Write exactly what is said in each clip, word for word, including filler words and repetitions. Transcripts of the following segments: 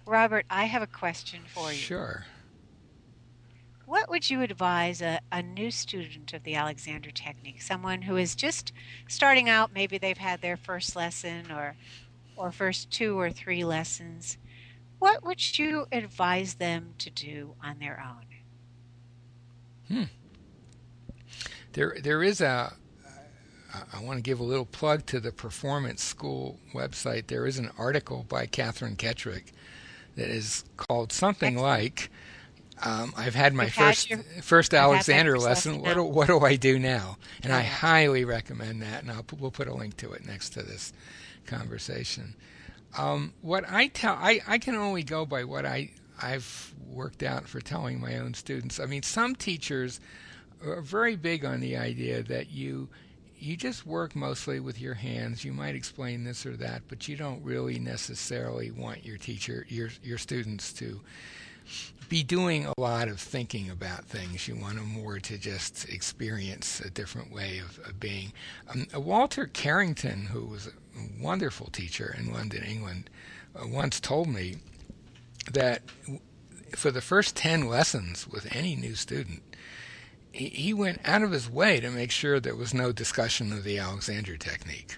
Robert, I have a question for you. Sure. What would you advise a, a new student of the Alexander Technique, someone who is just starting out, maybe they've had their first lesson or or first two or three lessons. What would you advise them to do on their own? Hmm. There, there is a. I want to give a little plug to the Performance School website. There is an article by Catherine Kettrick that is called something Excellent. like, um, "I've had my You've had first your first I've had my Alexander first lesson lesson. What do, now. what do I do now?" And I Correct. highly recommend that. And I'll put, we'll put a link to it next to this conversation. Um, what I tell, I, I can only go by what I I've worked out for telling my own students. I mean, some teachers are very big on the idea that you you just work mostly with your hands. You might explain this or that, but you don't really necessarily want your teacher, your your students to be doing a lot of thinking about things. You want them more to just experience a different way of, of being. Um, Walter Carrington, who was a wonderful teacher in London, England, uh, once told me that for the first ten lessons with any new student, he, he went out of his way to make sure there was no discussion of the Alexander technique.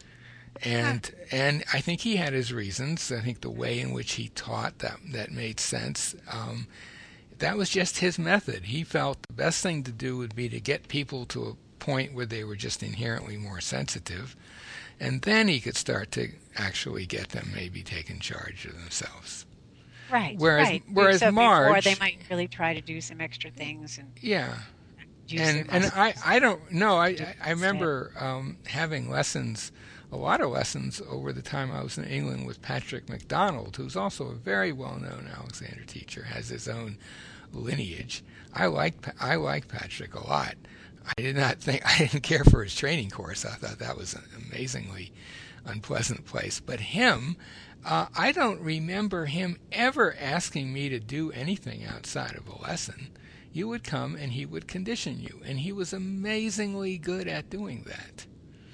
Huh. And and I think he had his reasons. I think the way in which he taught that that made sense. Um, that was just his method. He felt the best thing to do would be to get people to a point where they were just inherently more sensitive, and then he could start to actually get them maybe taking charge of themselves. Right, Whereas right. Be- whereas So before they Marge, might really try to do some extra things and yeah, use their and and I muscles I don't know. to I do it I instead. remember um, having lessons, a lot of lessons over the time I was in England with Patrick MacDonald, who's also a very well-known Alexander teacher, has his own lineage. I like I like Patrick a lot. I did not think I didn't care for his training course. I thought that was an amazingly unpleasant place. But him, uh, I don't remember him ever asking me to do anything outside of a lesson. You would come and he would condition you, and he was amazingly good at doing that.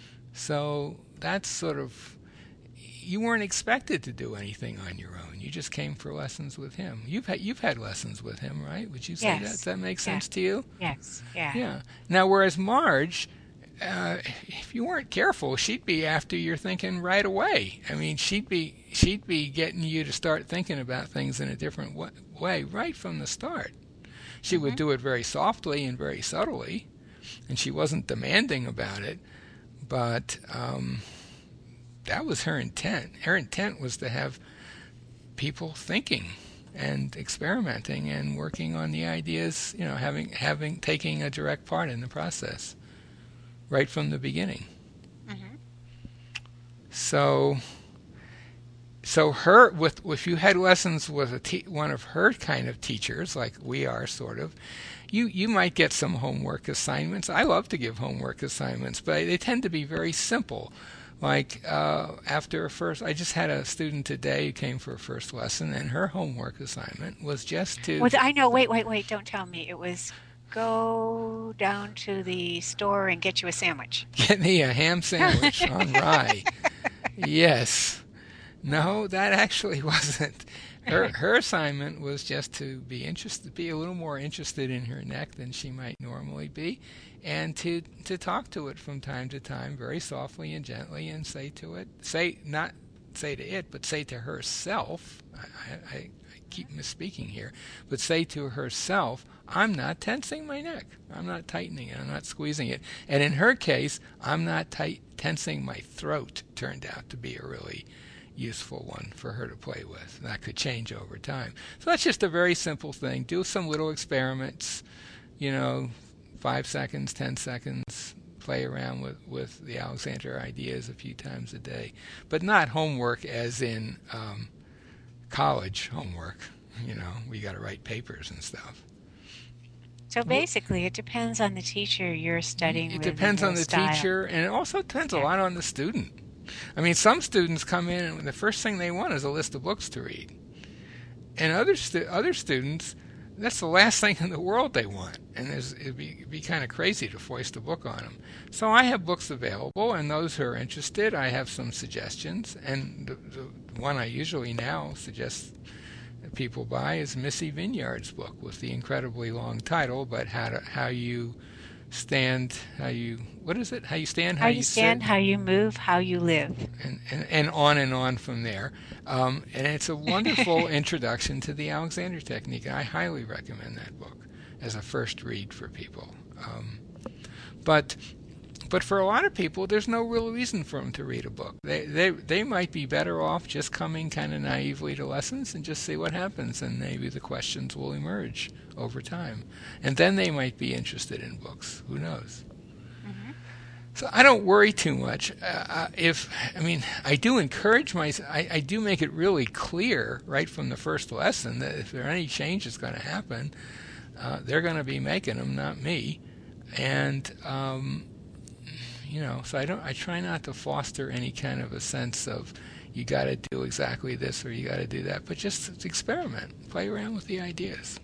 So that's sort of, you weren't expected to do anything on your own. You just came for lessons with him. You've had you've had lessons with him, right? Would you say that? Does Yes, that make yes, sense to you? yes, yeah. Yeah. Now, whereas Marge, uh, if you weren't careful, she'd be after your thinking right away. I mean, she'd be she'd be getting you to start thinking about things in a different wa- way right from the start. She would Hmm. do it very softly and very subtly, and she wasn't demanding about it. But um, that was her intent. Her intent was to have people thinking and experimenting and working on the ideas, you know, having having taking a direct part in the process right from the beginning. Hmm. So so her with if you had lessons with a te- one of her kind of teachers like we are sort of, you you might get some homework assignments. I love to give homework assignments, but they tend to be very simple. Like uh, after a first, I just had a student today who came for a first lesson, and her homework assignment was just to Well, I know. Wait, wait, wait. Don't tell me. It was go down to the store and get you a sandwich. get me a ham sandwich on rye. Yes. No, that actually wasn't. Her her assignment was just to be interested, be a little more interested in her neck than she might normally be, and to to talk to it from time to time, very softly and gently, and say to it, say not say to it, but say to herself. I, I, I keep misspeaking here, but say to herself, I'm not tensing my neck. I'm not tightening it. I'm not squeezing it. And in her case, I'm not tight, tensing my throat. Turned out to be a really useful one for her to play with. That could change over time. So that's just a very simple thing. Do some little experiments, you know, five seconds, ten seconds, play around with, with the Alexander ideas a few times a day. But not homework as in um, college homework. You know, we got to write papers and stuff. So basically, it depends on the teacher you're studying It with and depends on their the style. teacher, and it also depends a Yeah. lot on the student. I mean, some students come in and the first thing they want is a list of books to read, and other stu- other students, that's the last thing in the world they want, and it'd be, it'd be kind of crazy to foist a book on them. So I have books available, and those who are interested, I have some suggestions, and the, the one I usually now suggest people buy is Missy Vineyard's book with the incredibly long title, but how to, how you stand, how you what is it? How you stand, How how you you sit, stand, how you move, how you live. and, and, and on and on from there. Um, and it's a wonderful introduction to the Alexander Technique. I highly recommend that book as a first read for people. Um, but but for a lot of people, there's no real reason for them to read a book. They they they might be better off just coming kind of naively to lessons and just see what happens, and maybe the questions will emerge over time, and then they might be interested in books. Who knows? Hmm. So I don't worry too much. Uh, if I mean, I do encourage my, I, I do make it really clear right from the first lesson that if there are any changes going to happen, uh, they're going to be making them, not me. And um, you know, so I don't. I try not to foster any kind of a sense of you got to do exactly this or you got to do that, but just experiment, play around with the ideas.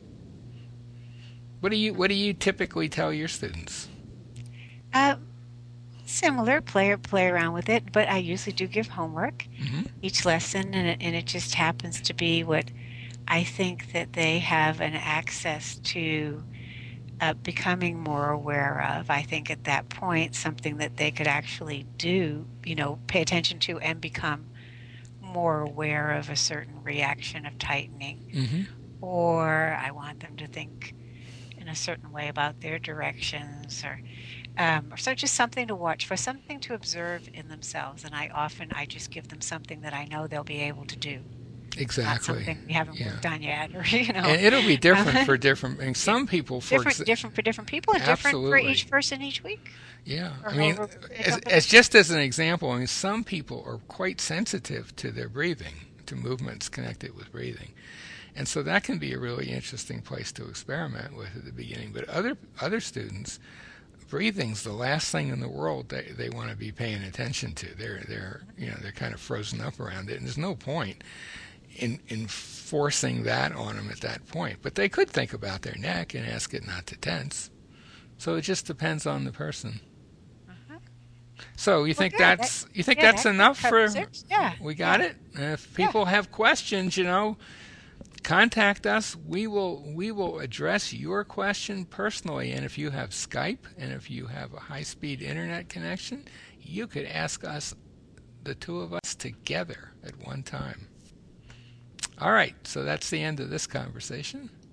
What do you What do you typically tell your students? Uh, Similar, play play around with it, but I usually do give homework Mm-hmm. each lesson, and it, and it just happens to be what I think that they have an access to uh, becoming more aware of. I think at that point, something that they could actually do, you know, pay attention to and become more aware of a certain reaction of tightening. Mm-hmm. Or I want them to think in a certain way about their directions, or um, or so just something to watch for, something to observe in themselves. And I often I just give them something that I know they'll be able to do, not Exactly. something we haven't Yeah. worked on yet, or you know, And it'll be different uh, for different. And yeah, some people, for different exa- different for different people, and different for each absolutely, person each week, yeah. or I mean, however they as, come to as the. just as an example, I mean, some people are quite sensitive to their breathing, to movements connected with breathing, and so that can be a really interesting place to experiment with at the beginning. But other other students, breathing's the last thing in the world they, they want to be paying attention to. They're they're you know they're kind of frozen up around it, and there's no point in in forcing that on them at that point. But they could think about their neck and ask it not to tense. So it just depends on the person. Uh-huh. So you Well, think good. That, that's you think yeah, that's that that enough for covers it. Yeah, we got yeah, it? And if yeah. people have questions, you know, contact us. We will we will address your question personally. And if you have Skype and if you have a high-speed internet connection, you could ask us, the two of us together at one time. All right, so that's the end of this conversation.